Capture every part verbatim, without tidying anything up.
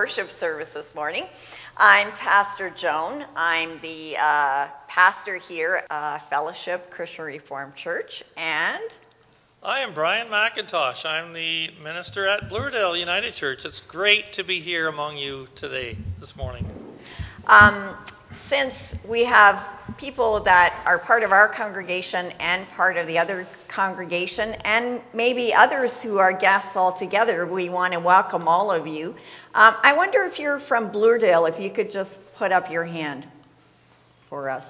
worship service this morning. I'm Pastor Joan. I'm the uh, pastor here at uh, Fellowship Christian Reformed Church, and I am Brian McIntosh. I'm the minister at Bloordale United Church. It's great to be here among you today, this morning. Um, since we have people that are part of our congregation and part of the other congregation, and maybe others who are guests altogether, we want to welcome all of you. Um, I wonder if you're from Bloordale, if you could just put up your hand for us.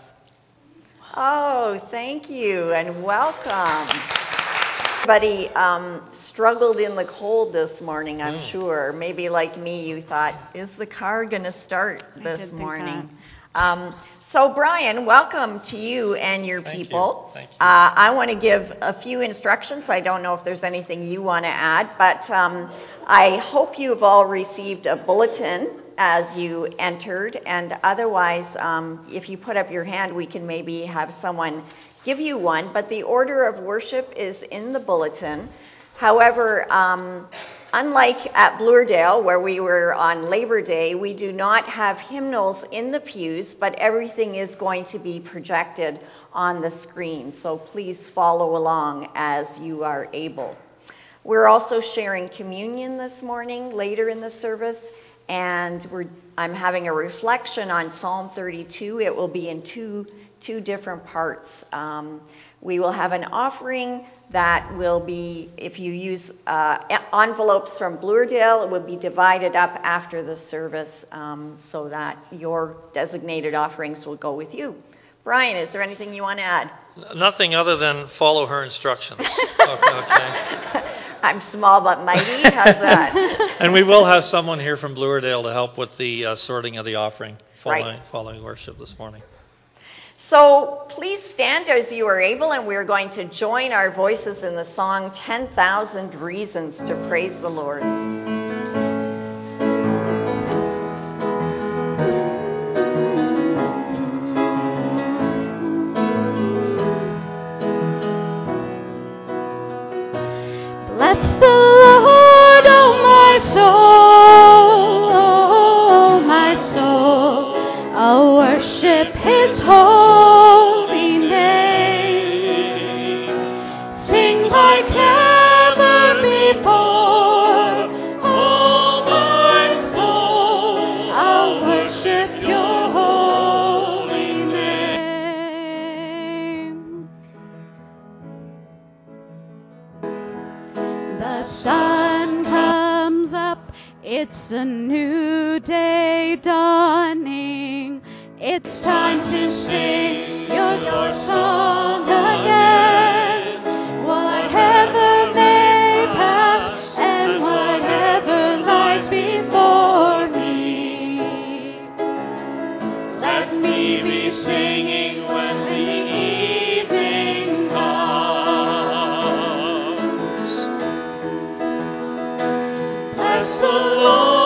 Oh, thank you, and welcome. Everybody um, struggled in the cold this morning, I'm mm. sure. Maybe like me, you thought, is the car going to start this morning? Um, so, Brian, welcome to you and your Thank people. You. Thank you. Uh, I want to give a few instructions. I don't know if there's anything you want to add, but um, I hope you've all received a bulletin as you entered, and otherwise, um, if you put up your hand, we can maybe have someone give you one, but the order of worship is in the bulletin. However, um, unlike at Bloordale, where we were on Labor Day, we do not have hymnals in the pews, but everything is going to be projected on the screen, so please follow along as you are able. We're also sharing communion this morning, later in the service, and we're, I'm having a reflection on Psalm thirty-two. It will be in two two different parts. Um, we will have an offering that will be, if you use uh, envelopes from Bloordale, it will be divided up after the service um, so that your designated offerings will go with you. Brian, is there anything you want to add? Nothing other than follow her instructions. Okay. okay. I'm small but mighty. How's that? And we will have someone here from Bloordale to help with the uh, sorting of the offering following, right. following worship this morning. So please stand as you are able, and we're going to join our voices in the song ten thousand Reasons to Praise the Lord. Bless the Lord, oh my soul, oh my soul, I'll worship His holy name. Sing like never before, oh my soul, I'll worship Your holy name. The sun comes up, it's a new day dawning. It's time to sing your, your song again. Whatever may pass and whatever lies before me, let me be singing when the evening comes. Bless the Lord.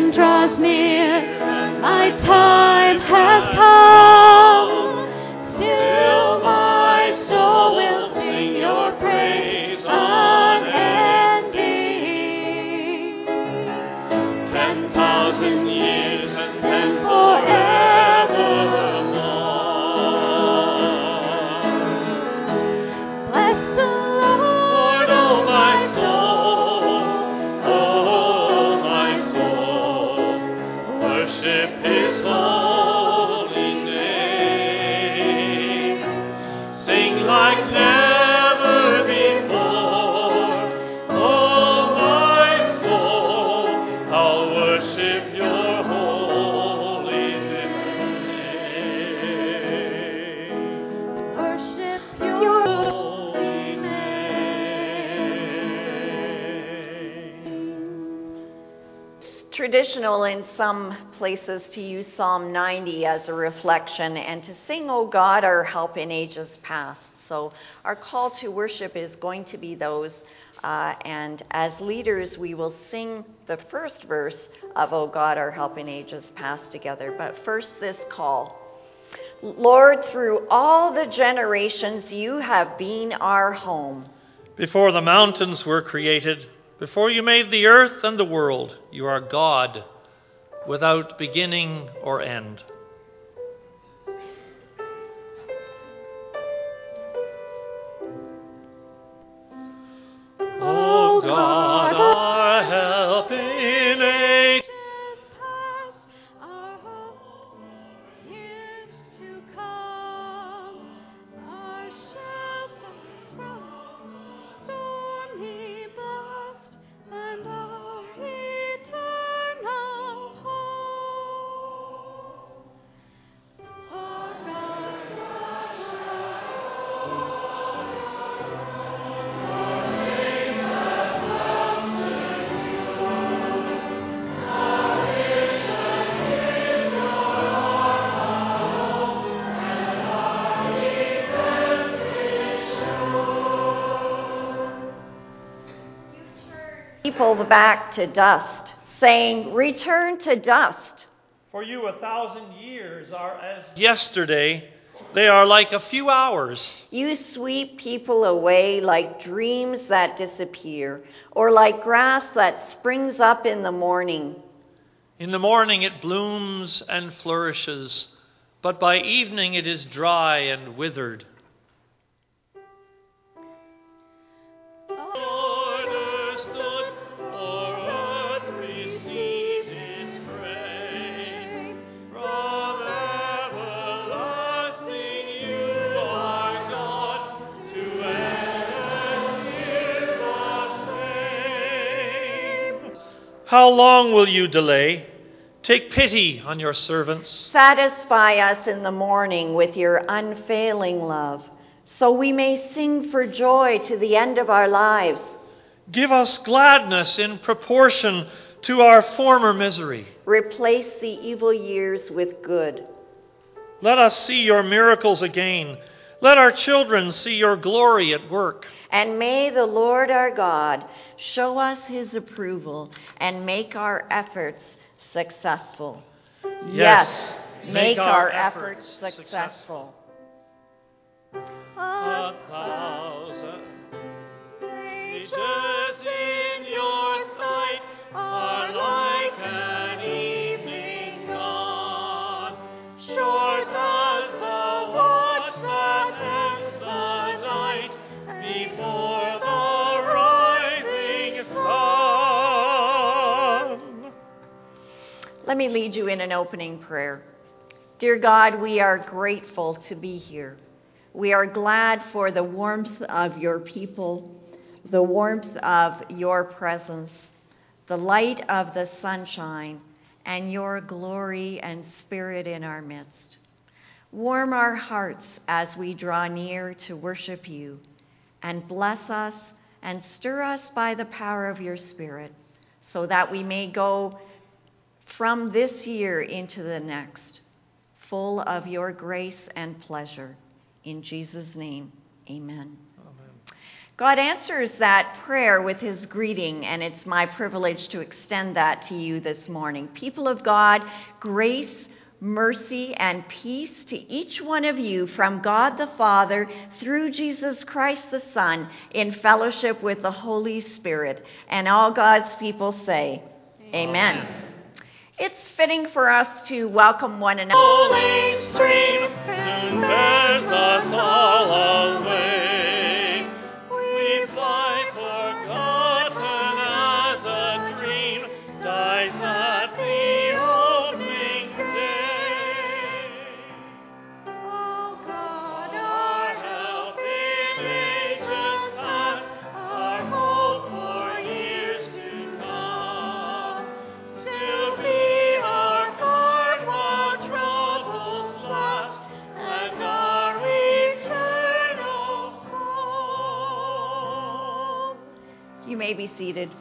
end draws near, and my time has come. Still my soul will sing your praise unending. Ten thousand years and then forevermore. Bless the Lord, oh my soul, oh my soul. Worship his holy name. Sing like never before. Oh my soul, I'll worship your holy name. Worship your holy name. Traditional in some places to use Psalm ninety as a reflection and to sing, O God, our help in ages past. So our call to worship is going to be those, uh, and as leaders we will sing the first verse of O God, our help in ages past together. But first this call. Lord, through all the generations you have been our home. Before the mountains were created, before you made the earth and the world, you are God, without beginning or end. O God, our help in ages past, our hope years to come, our shelter from stormy blast, and our eternal hope. Our God, People back to dust, saying, return to dust. For you a thousand years are as yesterday. They are like a few hours. You sweep people away like dreams that disappear, or like grass that springs up in the morning. In the morning it blooms and flourishes, but by evening it is dry and withered. How long will you delay? Take pity on your servants. Satisfy us in the morning with your unfailing love, so we may sing for joy to the end of our lives. Give us gladness in proportion to our former misery. Replace the evil years with good. Let us see your miracles again. Let our children see your glory at work. And may the Lord our God show us his approval and make our efforts successful. Yes, Yes, make make our our efforts efforts successful. A thousand ages in your sight are like an evening dawn, short as the watch that ends the night before the rising sun. Let me lead you in an opening prayer. Dear God, we are grateful to be here. We are glad for the warmth of your people, the warmth of your presence, the light of the sunshine, and your glory and spirit in our midst. Warm our hearts as we draw near to worship you, and bless us and stir us by the power of your Spirit, so that we may go from this year into the next, full of your grace and pleasure. In Jesus' name, amen. Amen. God answers that prayer with his greeting, and it's my privilege to extend that to you this morning. People of God, grace, mercy, and peace to each one of you from God the Father through Jesus Christ the Son in fellowship with the Holy Spirit. And all God's people say, Amen. Amen. It's fitting for us to welcome one another. Holy stream soon bears us all away. We fly forgotten as a dream dies at the opening day. Oh God, Our help in ages past, our hope for years to come, still be our guard while troubles last, and our eternal home. You may be seated.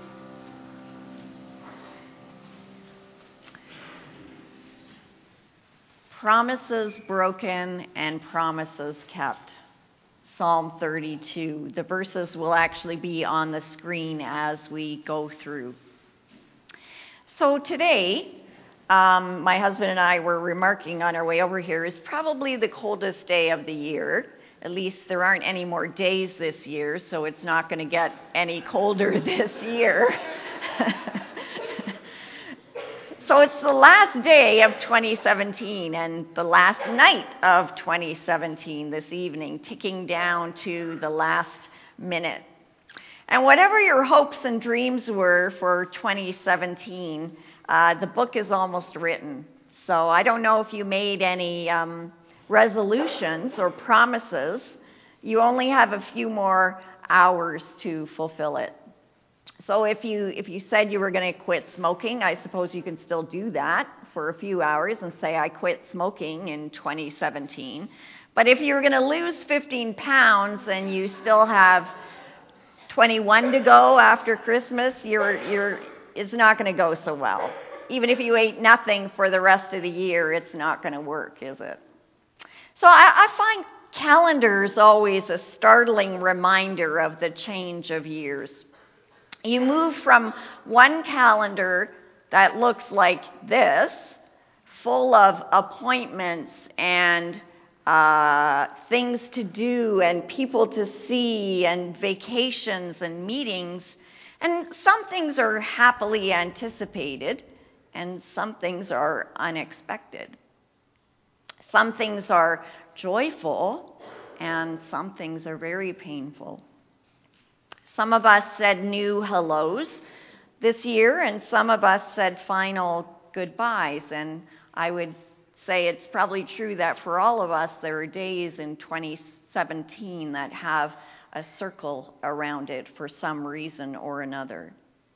Promises broken and promises kept. Psalm thirty-two. The verses will actually be on the screen as we go through. So today, um, my husband and I were remarking on our way over here, is probably the coldest day of the year. At least there aren't any more days this year, so it's not going to get any colder this year. So it's the last day of twenty seventeen and the last night of twenty seventeen this evening, ticking down to the last minute. And whatever your hopes and dreams were for twenty seventeen, uh, the book is almost written. So I don't know if you made any um, resolutions or promises. You only have a few more hours to fulfill it. So if you if you said you were going to quit smoking, I suppose you can still do that for a few hours and say, I quit smoking in twenty seventeen. But if you're going to lose fifteen pounds and you still have twenty-one to go after Christmas, you're you're it's not going to go so well. Even if you ate nothing for the rest of the year, it's not going to work, is it? So I, I find calendars always a startling reminder of the change of years. You move from one calendar that looks like this, full of appointments and uh, things to do and people to see and vacations and meetings. And some things are happily anticipated and some things are unexpected. Some things are joyful and some things are very painful. Some of us said new hellos this year, and some of us said final goodbyes. And I would say it's probably true that for all of us, there are days in twenty seventeen that have a circle around it for some reason or another.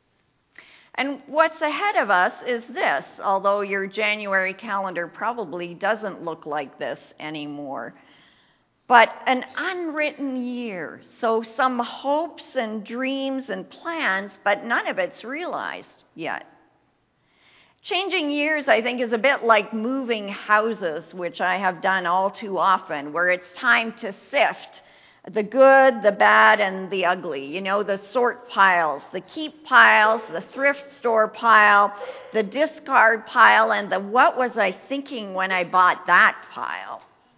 And what's ahead of us is this, although your January calendar probably doesn't look like this anymore. But an unwritten year, so some hopes and dreams and plans, but none of it's realized yet. Changing years, I think, is a bit like moving houses, which I have done all too often, where it's time to sift the good, the bad, and the ugly. You know, the sort piles, the keep piles, the thrift store pile, the discard pile, and the what was I thinking when I bought that pile.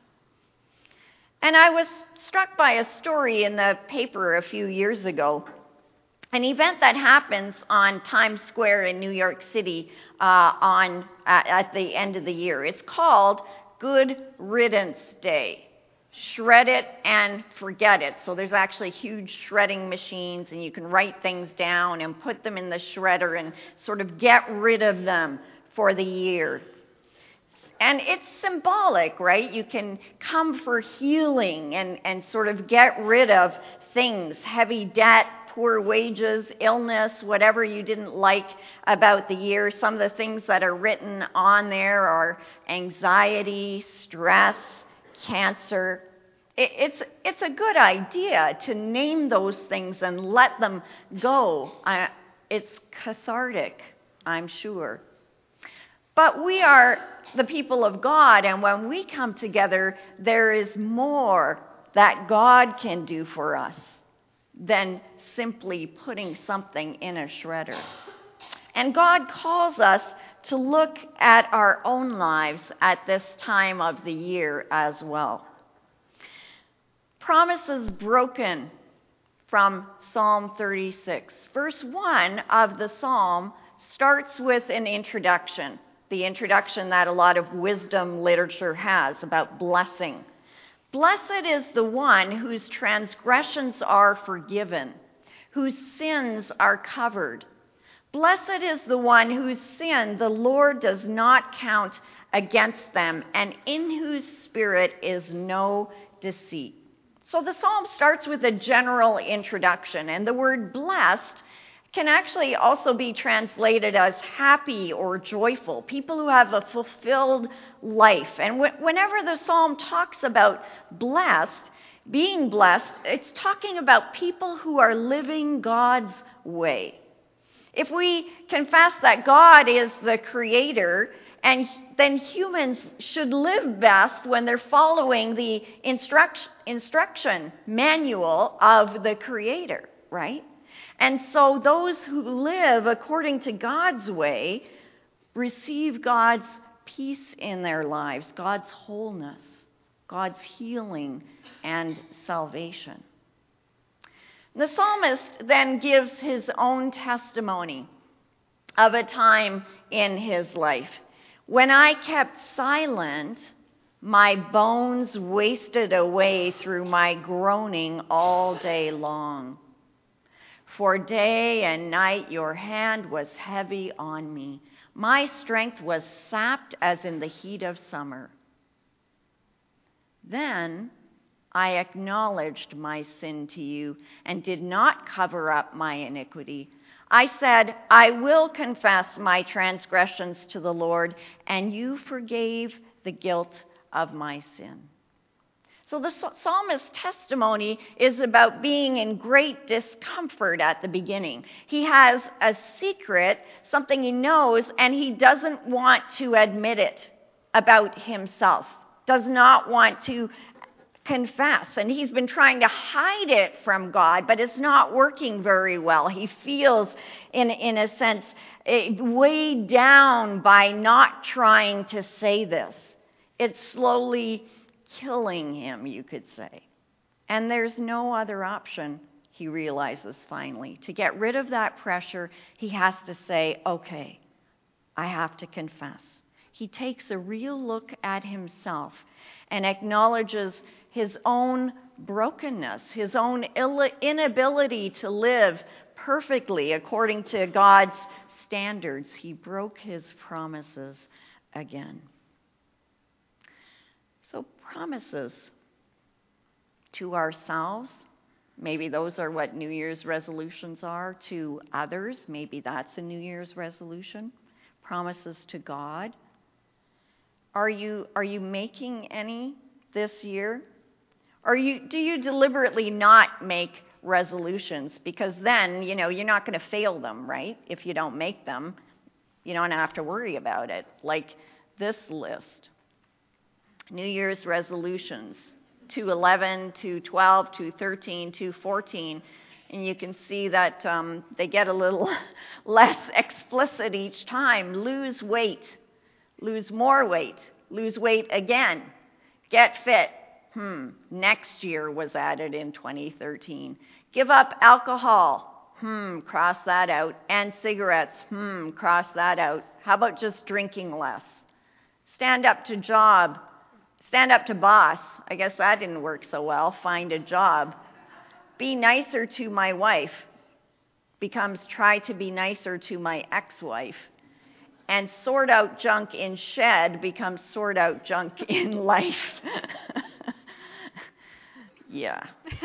And I was struck by a story in the paper a few years ago, an event that happens on Times Square in New York City uh, on at, at the end of the year. It's called Good Riddance Day. Shred it and forget it. So there's actually huge shredding machines, and you can write things down and put them in the shredder and sort of get rid of them for the year. And it's symbolic, right? You can come for healing and, and sort of get rid of things, heavy debt, poor wages, illness, whatever you didn't like about the year. Some of the things that are written on there are anxiety, stress, cancer. It, it's, it's a good idea to name those things and let them go. Uh, it's cathartic, I'm sure. But we are the people of God, and when we come together, there is more that God can do for us. than simply putting something in a shredder. And God calls us to look at our own lives at this time of the year as well. Promises broken from Psalm thirty-six. Verse one of the psalm starts with an introduction, the introduction that a lot of wisdom literature has about blessing. Blessed is the one whose transgressions are forgiven, whose sins are covered. Blessed is the one whose sin the Lord does not count against them, and in whose spirit is no deceit. So the psalm starts with a general introduction, and the word blessed can actually also be translated as happy or joyful, people who have a fulfilled life. And wh- whenever the psalm talks about blessed, being blessed, it's talking about people who are living God's way. If we confess that God is the creator, and then humans should live best when they're following the instruction, instruction manual of the creator, right? And so those who live according to God's way receive God's peace in their lives, God's wholeness, God's healing and salvation. The psalmist then gives his own testimony of a time in his life. When I kept silent, my bones wasted away through my groaning all day long. For day and night your hand was heavy on me. My strength was sapped as in the heat of summer. Then I acknowledged my sin to you and did not cover up my iniquity. I said, I will confess my transgressions to the Lord, and you forgave the guilt of my sin. So the psalmist's testimony is about being in great discomfort at the beginning. He has a secret, something he knows, and he doesn't want to admit it about himself, does not want to confess. And he's been trying to hide it from God, but it's not working very well. He feels, in, in a sense, weighed down by not trying to say this. It's slowly killing him, you could say. And there's no other option, he realizes finally. To get rid of that pressure, he has to say, okay, I have to confess. He takes a real look at himself and acknowledges his own brokenness, his own inability to live perfectly according to God's standards. He broke his promises again. So promises to ourselves, maybe those are what New Year's resolutions are. To others, maybe that's a New Year's resolution. Promises to God. Are you, are you making any this year? Or you, do you deliberately not make resolutions? Because then, you know, you're not going to fail them, right? If you don't make them, you don't have to worry about it. Like this list. New Year's resolutions, two eleven, two twelve, two thirteen, two fourteen. And you can see that um, they get a little less explicit each time. Lose weight, lose more weight, lose weight again, get fit. Hmm, next year was added in twenty thirteen. Give up alcohol. Hmm, cross that out. And cigarettes. Hmm, cross that out. How about just drinking less? Stand up to job. Stand up to boss. I guess that didn't work so well. Find a job. Be nicer to my wife becomes try to be nicer to my ex-wife. And sort out junk in shed becomes sort out junk in life. Yeah.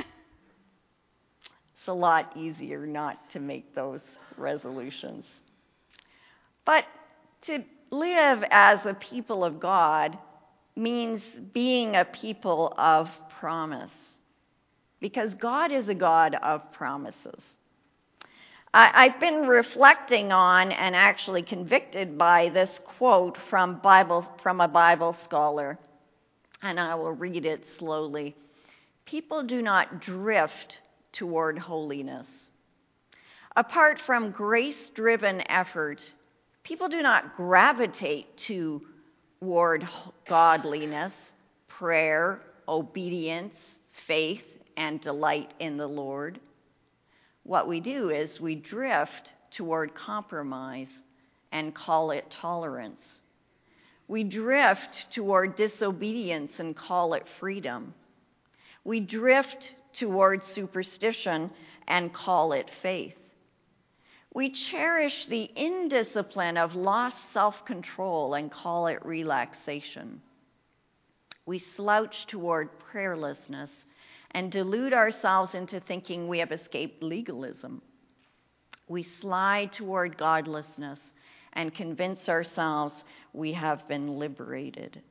It's a lot easier not to make those resolutions. But to live as a people of God means being a people of promise. Because God is a God of promises. I, I've been reflecting on and actually convicted by this quote from Bible from a Bible scholar. And I will read it slowly. People do not drift toward holiness. Apart from grace-driven effort, people do not gravitate toward godliness, prayer, obedience, faith, and delight in the Lord. What we do is we drift toward compromise and call it tolerance. We drift toward disobedience and call it freedom. We drift toward superstition and call it faith. We cherish the indiscipline of lost self-control and call it relaxation. We slouch toward prayerlessness and delude ourselves into thinking we have escaped legalism. We slide toward godlessness and convince ourselves we have been liberated.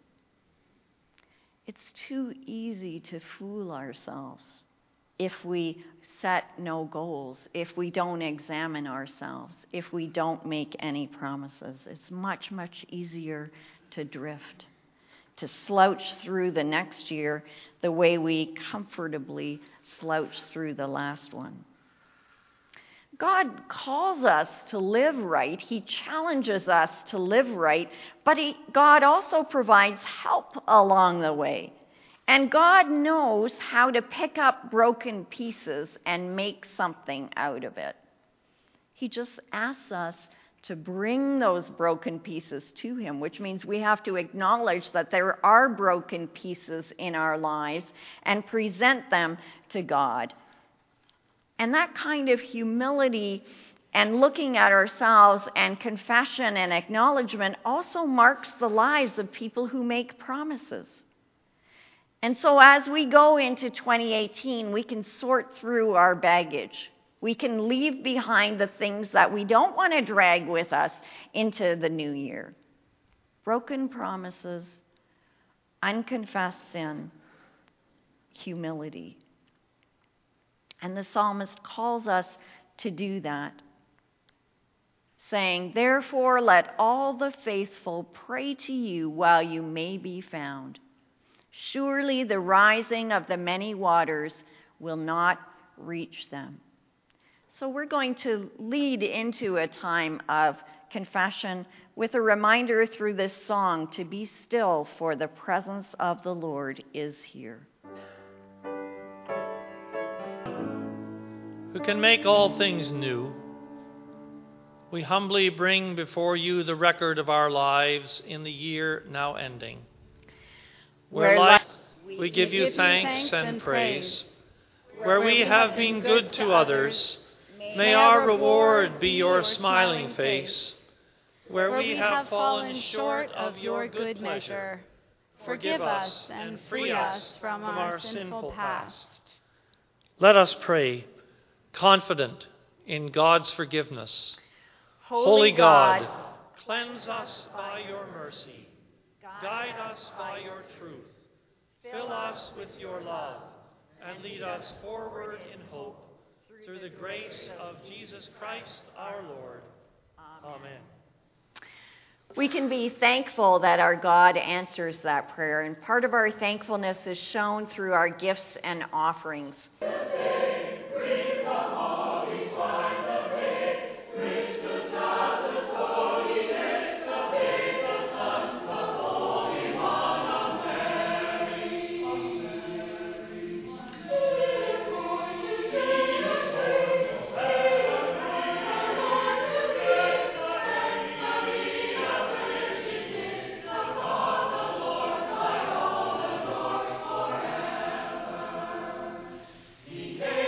It's too easy to fool ourselves if we set no goals, if we don't examine ourselves, if we don't make any promises. It's much, much easier to drift, to slouch through the next year the way we comfortably slouched through the last one. God calls us to live right. He challenges us to live right, but he, God also provides help along the way. And God knows how to pick up broken pieces and make something out of it. He just asks us to bring those broken pieces to him, which means we have to acknowledge that there are broken pieces in our lives and present them to God. And that kind of humility and looking at ourselves and confession and acknowledgement also marks the lives of people who make promises. And so as we go into twenty eighteen, we can sort through our baggage. We can leave behind the things that we don't want to drag with us into the new year. Broken promises, unconfessed sin, humility. And the psalmist calls us to do that, saying, "Therefore let all the faithful pray to you while you may be found. Surely the rising of the many waters will not reach them." So we're going to lead into a time of confession with a reminder through this song to be still, for the presence of the Lord is here. Who can make all things new, we humbly bring before you the record of our lives in the year now ending. Where life we give you thanks and praise. Where we have been good to others, may our reward be your smiling face. Where we have fallen short of your good pleasure, forgive us and free us from our sinful past. Let us pray, confident in God's forgiveness. Holy God, cleanse us by your mercy. Guide us by your truth. Fill us with your love and lead us forward in hope through the grace of Jesus Christ our Lord. Amen. We can be thankful that our God answers that prayer, and part of our thankfulness is shown through our gifts and offerings. He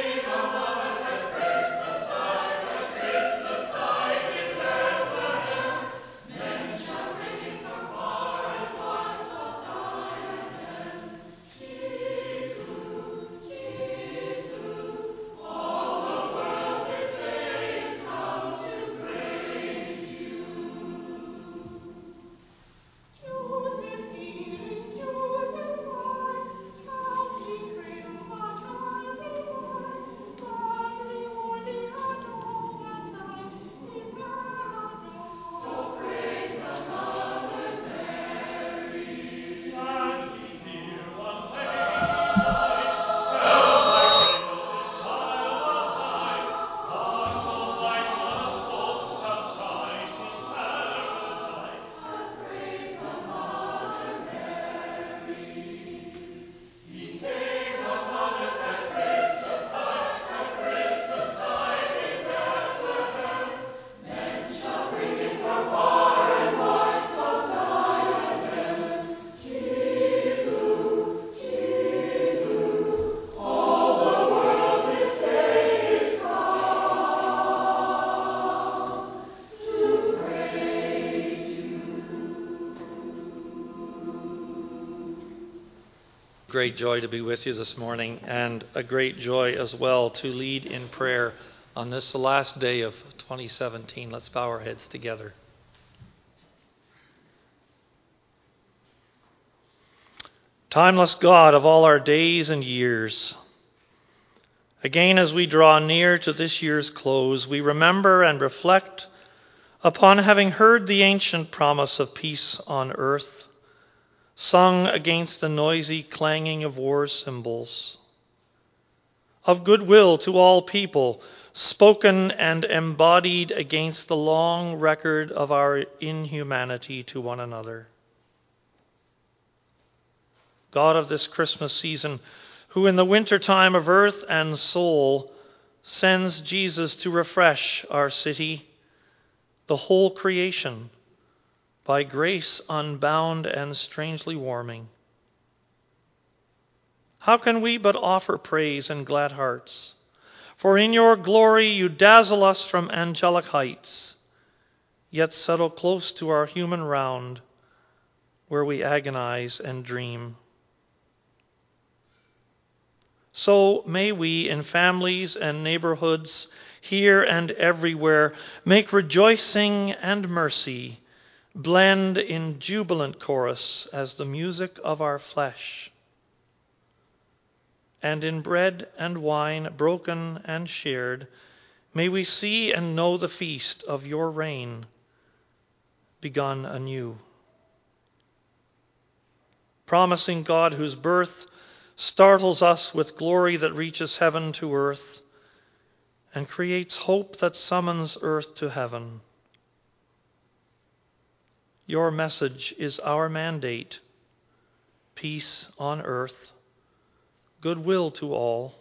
Great joy to be with you this morning, and a great joy as well to lead in prayer on this the last day of twenty seventeen. Let's bow our heads together. Timeless God of all our days and years, again as we draw near to this year's close, we remember and reflect upon having heard the ancient promise of peace on earth, sung against the noisy clanging of war cymbals, of goodwill to all people, spoken and embodied against the long record of our inhumanity to one another. God of this Christmas season, who in the winter time of earth and soul sends Jesus to refresh our city, the whole creation, by grace unbound and strangely warming. How can we but offer praise and glad hearts? For in your glory you dazzle us from angelic heights, yet settle close to our human round, where we agonize and dream. So may we, in families and neighborhoods, here and everywhere, make rejoicing and mercy blend in jubilant chorus as the music of our flesh. And in bread and wine broken and shared, may we see and know the feast of your reign begun anew. Promising God, whose birth startles us with glory that reaches heaven to earth and creates hope that summons earth to heaven. Your message is our mandate: peace on earth, goodwill to all.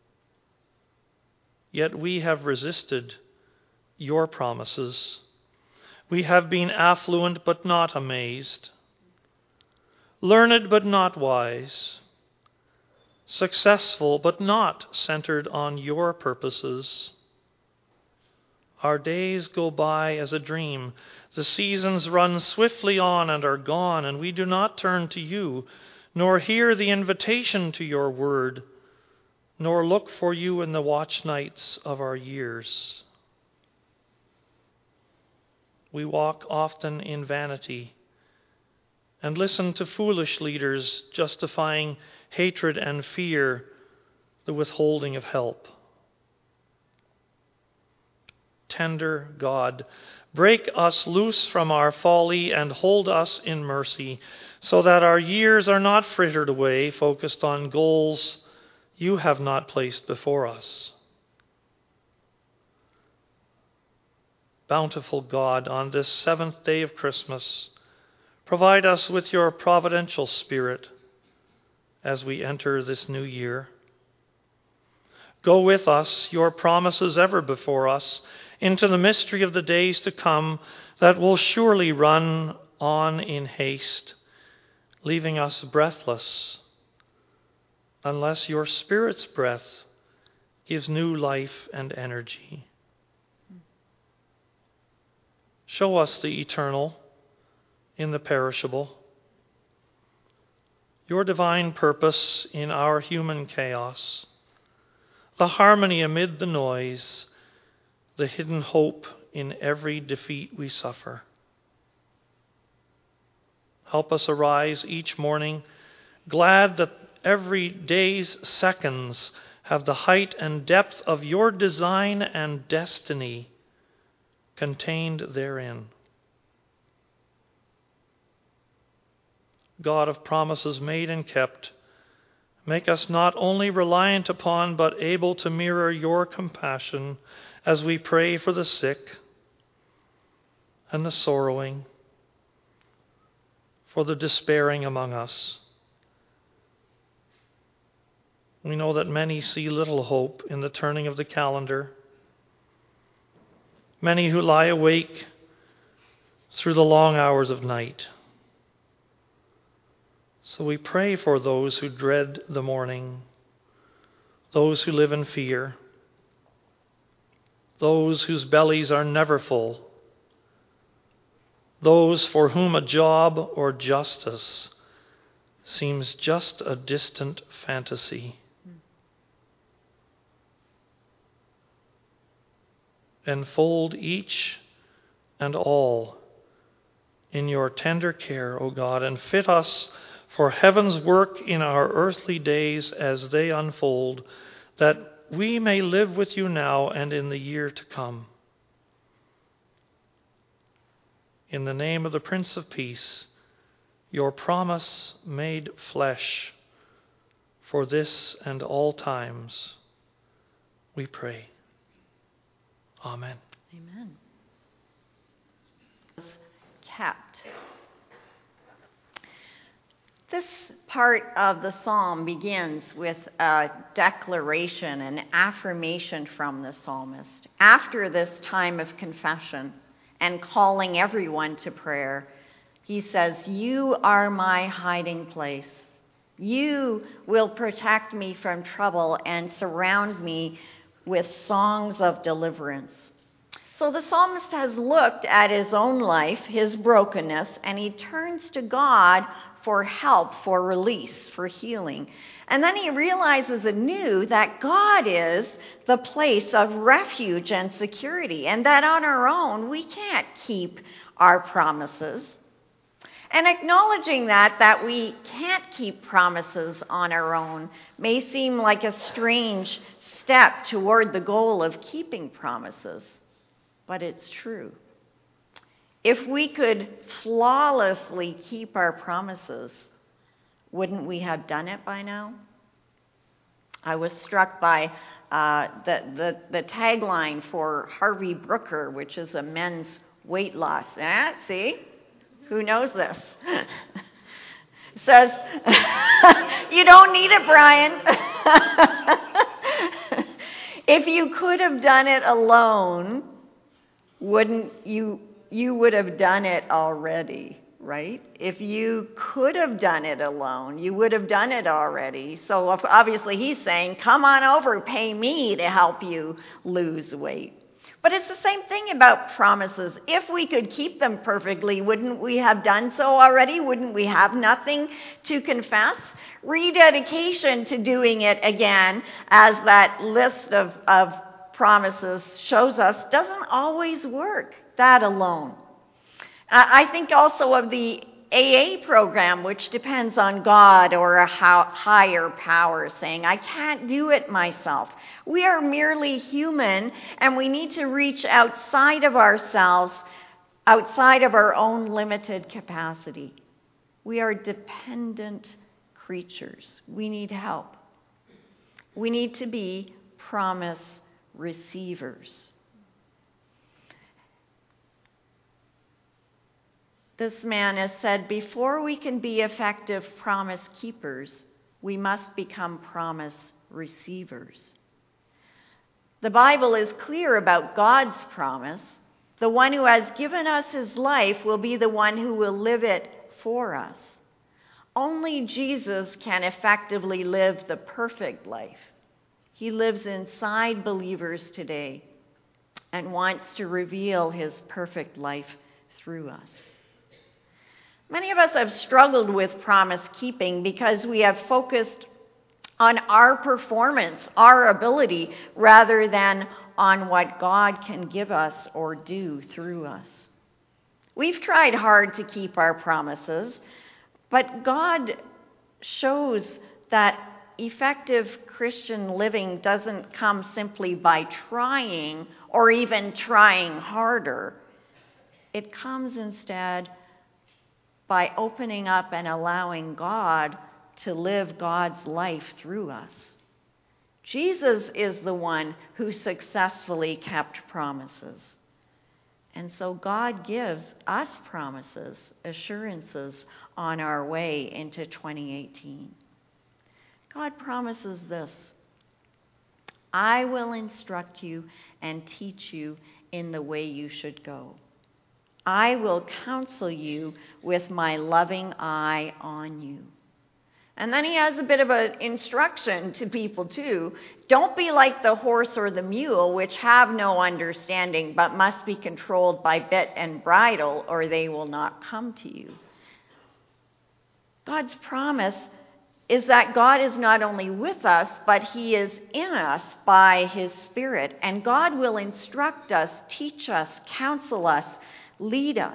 Yet we have resisted your promises. We have been affluent but not amazed, learned but not wise, successful but not centered on your purposes. Our days go by as a dream. The seasons run swiftly on and are gone, and we do not turn to you, nor hear the invitation to your word, nor look for you in the watch nights of our years. We walk often in vanity and listen to foolish leaders justifying hatred and fear, the withholding of help. Tender God, break us loose from our folly and hold us in mercy, so that our years are not frittered away, focused on goals you have not placed before us. Bountiful God, on this seventh day of Christmas, provide us with your providential spirit as we enter this new year. Go with us, your promises ever before us, into the mystery of the days to come that will surely run on in haste, leaving us breathless, unless your Spirit's breath gives new life and energy. Show us the eternal in the perishable, your divine purpose in our human chaos, the harmony amid the noise, the hidden hope in every defeat we suffer. Help us arise each morning, glad that every day's seconds have the height and depth of your design and destiny contained therein. God of promises made and kept, make us not only reliant upon, but able to mirror your compassion as we pray for the sick and the sorrowing, for the despairing among us. We know that many see little hope in the turning of the calendar. Many who lie awake through the long hours of night. So we pray for those who dread the morning, those who live in fear, those whose bellies are never full, those for whom a job or justice seems just a distant fantasy. Enfold each and all in your tender care, O God, and fit us for heaven's work in our earthly days as they unfold, that we may live with you now and in the year to come. In the name of the Prince of Peace, your promise made flesh, for this and all times, we pray. Amen. Amen. Kept. This part of the psalm begins with a declaration, an affirmation from the psalmist. After this time of confession and calling everyone to prayer, he says, "You are my hiding place. You will protect me from trouble and surround me with songs of deliverance." So the psalmist has looked at his own life, his brokenness, and he turns to God for help, for release, for healing. And then he realizes anew that God is the place of refuge and security, and that on our own we can't keep our promises. And acknowledging that, that we can't keep promises on our own may seem like a strange step toward the goal of keeping promises, but it's true. If we could flawlessly keep our promises, wouldn't we have done it by now? I was struck by uh, the, the, the tagline for Harvey Brooker, which is a men's weight loss. Eh, see? Who knows this? It says, you don't need it, Brian. If you could have done it alone, wouldn't you, you would have done it already, right? If you could have done it alone, you would have done it already. So obviously he's saying, come on over, pay me to help you lose weight. But it's the same thing about promises. If we could keep them perfectly, wouldn't we have done so already? Wouldn't we have nothing to confess? Rededication to doing it again, as that list of, of promises shows us, doesn't always work, that alone. Uh, I think also of the A A program, which depends on God or a higher power, saying, I can't do it myself. We are merely human, and we need to reach outside of ourselves, outside of our own limited capacity. We are dependent creatures. We need help. We need to be promise receivers. This man has said, before we can be effective promise keepers, we must become promise receivers. The Bible is clear about God's promise. The one who has given us his life will be the one who will live it for us. Only Jesus can effectively live the perfect life. He lives inside believers today and wants to reveal his perfect life through us. Many of us have struggled with promise keeping because we have focused on our performance, our ability, rather than on what God can give us or do through us. We've tried hard to keep our promises, but God shows that effective Christian living doesn't come simply by trying or even trying harder. It comes instead by opening up and allowing God to live God's life through us. Jesus is the one who successfully kept promises. And so God gives us promises, assurances on our way into twenty eighteen. God promises this: I will instruct you and teach you in the way you should go. I will counsel you with my loving eye on you. And then he has a bit of an instruction to people too. Don't be like the horse or the mule, which have no understanding, but must be controlled by bit and bridle, or they will not come to you. God's promise is that God is not only with us, but he is in us by his Spirit. And God will instruct us, teach us, counsel us, lead us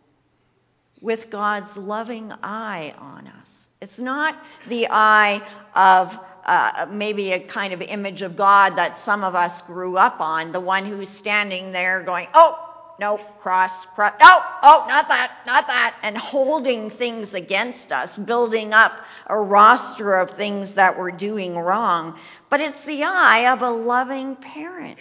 with God's loving eye on us. It's not the eye of uh, maybe a kind of image of God that some of us grew up on, the one who's standing there going, oh, no, cross, cross, no, oh, not that, not that, and holding things against us, building up a roster of things that we're doing wrong. But it's the eye of a loving parent,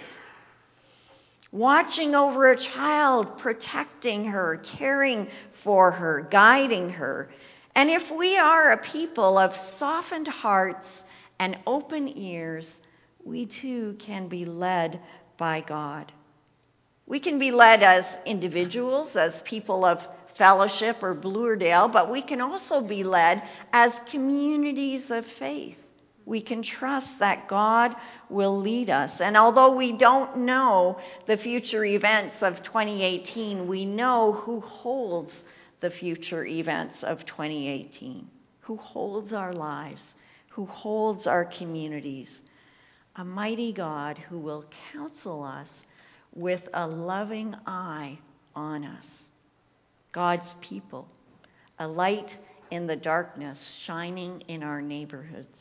watching over a child, protecting her, caring for her, guiding her. And if we are a people of softened hearts and open ears, we too can be led by God. We can be led as individuals, as people of fellowship or Bluerdale, but we can also be led as communities of faith. We can trust that God will lead us. And although we don't know the future events of twenty eighteen, we know who holds the future events of twenty eighteen, who holds our lives, who holds our communities. A mighty God who will counsel us with a loving eye on us. God's people, a light in the darkness, shining in our neighborhoods.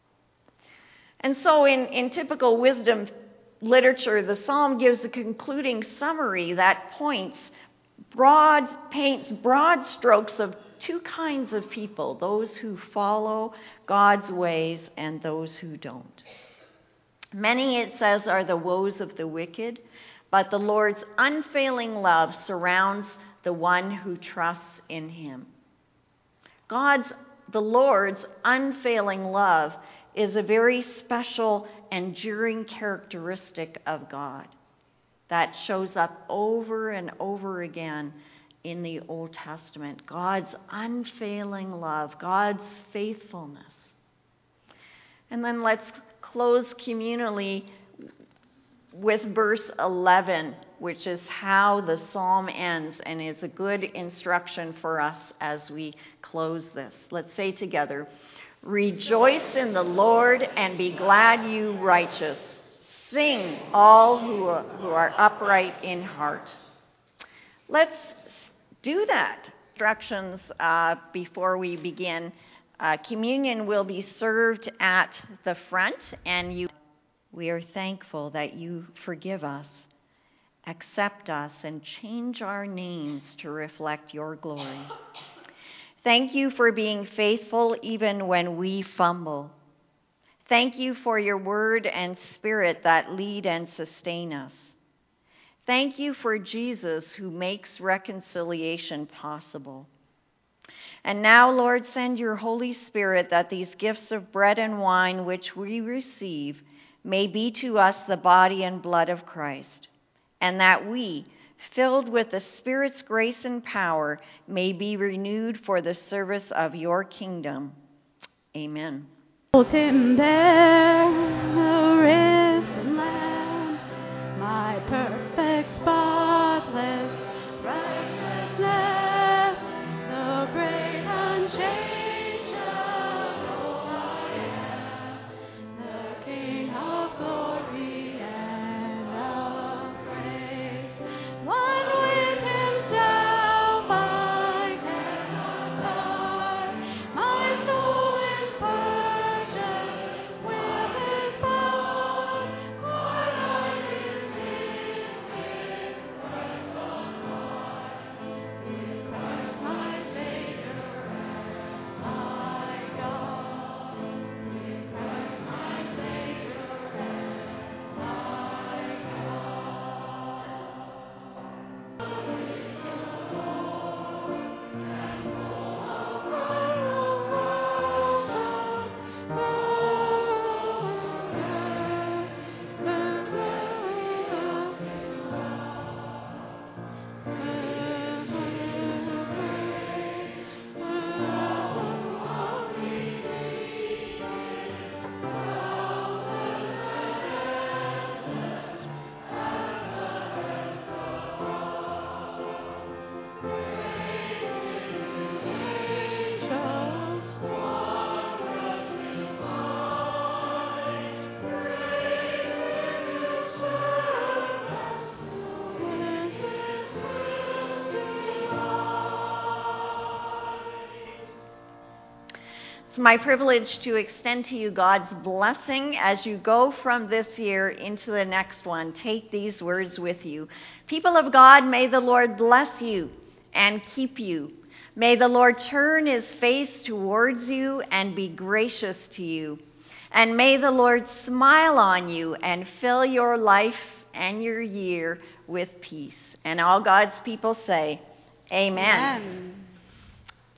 And so in, in typical wisdom literature, the psalm gives a concluding summary that points broad, paints broad strokes of two kinds of people, those who follow God's ways and those who don't. Many, it says, are the woes of the wicked, but the Lord's unfailing love surrounds the one who trusts in him. God's, the Lord's unfailing love is a very special, enduring characteristic of God that shows up over and over again in the Old Testament. God's unfailing love, God's faithfulness. And then let's close communally with verse eleven, which is how the psalm ends and is a good instruction for us as we close this. Let's say together, rejoice in the Lord and be glad, you righteous. Sing, all who are, who are upright in heart. Let's do that. Instructions uh, before we begin. Uh, communion will be served at the front, and you. We are thankful that you forgive us, accept us, and change our names to reflect your glory. Thank you for being faithful even when we fumble. Thank you for your word and spirit that lead and sustain us. Thank you for Jesus who makes reconciliation possible. And now, Lord, send your Holy Spirit that these gifts of bread and wine which we receive may be to us the body and blood of Christ, and that we, filled with the Spirit's grace and power, may be renewed for the service of your kingdom. Amen. Him there, the risen Lamb, my perfect, spotless righteousness, the great unchangeable I am, the King of glory and of praise. One with himself I cannot part, my soul is purchased with his blood, for I receive It's my privilege to extend to you God's blessing as you go from this year into the next one. Take these words with you. People of God, may the Lord bless you and keep you. May the Lord turn his face towards you and be gracious to you. And may the Lord smile on you and fill your life and your year with peace. And all God's people say, Amen. Amen.